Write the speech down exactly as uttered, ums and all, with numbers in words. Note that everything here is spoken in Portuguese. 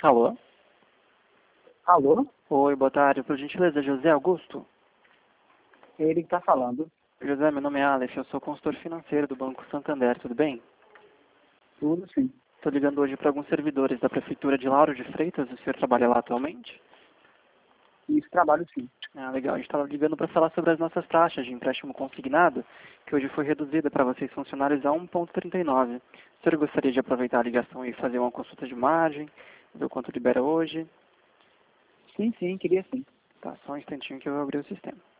Alô? Alô? Oi, boa tarde. Por gentileza, José Augusto? Ele que tá falando. José, meu nome é Aleph, eu sou consultor financeiro do Banco Santander, tudo bem? Tudo sim. Estou ligando hoje para alguns servidores da Prefeitura de Lauro de Freitas. O senhor trabalha lá atualmente? Isso, trabalho sim. Ah, legal. A gente estava ligando para falar sobre as nossas taxas de empréstimo consignado, que hoje foi reduzida para vocês funcionários a um vírgula trinta e nove. O senhor gostaria de aproveitar a ligação e fazer uma consulta de margem, ver o quanto libera hoje? Sim, sim, queria sim. Tá, só um instantinho que eu vou abrir o sistema.